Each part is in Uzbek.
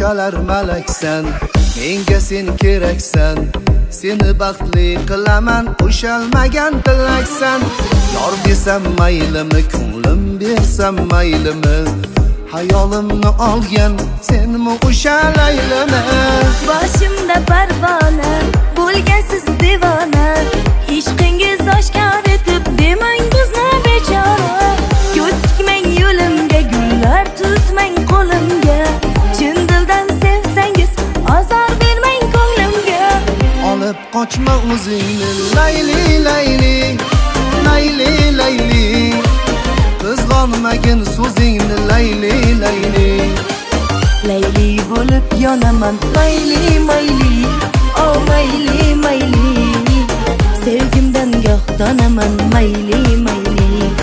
Ushalar malaksan, menga sen keraksan. Seni baxtli qilaman, ushalmagan tilaksan. Yor desam maylimi, ko'nglim bersam maylimi. Hayolimni olgan senmi o'sha laylimi? Boshimda parvona, bo'lgansiz devona. Ishqingiz oshkor etib demang bizni bechora. Ko'z tikmang yo'limga, gullar tutmang qo'limga. Chin dildan sevsangiz azor bermang ko'nglimga. Olib qochma o'zingni layli layli, layli layli. Qizg'onmagin so'zingni layli layli. Layli bo'lib yonaman mayli mayli, oh mayli mayli. Sevgimdan goh donaman mayli mayli.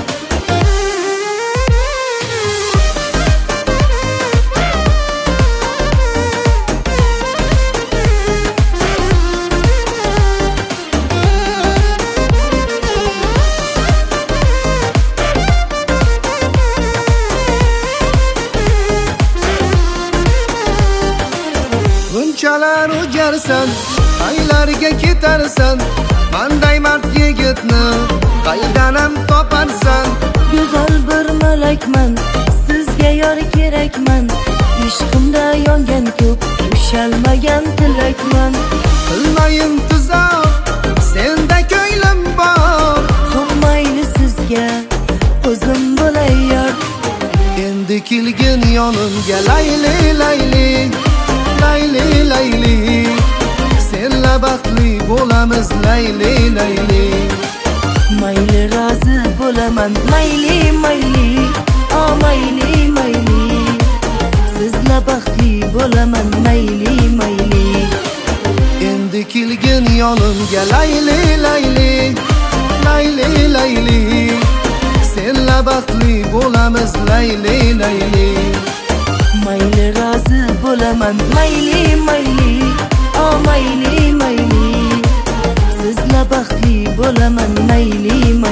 Bunchalar o'jarsan, aylarga ketarsan. Manday mard yigitni qaydanam toparsan? Go'zal bir malakman, sizga yor kerakman. Ishqimda yongan ko'p, ushalmagan tilakman. Qilmayin tuzoq, senda ko'nglim bor. Xo'p mayli sizga, o'zim bo'lay yor. Endi kelgin yonimga layli layli, layli layli. Senla baxtli bo'lamiz layli layli. Mayli rozi bo'laman mayli mayli, oh mayli mayli. Sizla baxtli bo'laman mayli mayli. Endi kelgin yonimga layli layli, layli layli. Senla baxtli bo'lamiz layli layli. Mayli rozi bo'laman mayli mayli, oh mayli mayli. Sizla baxtli bo'laman mayli mayli.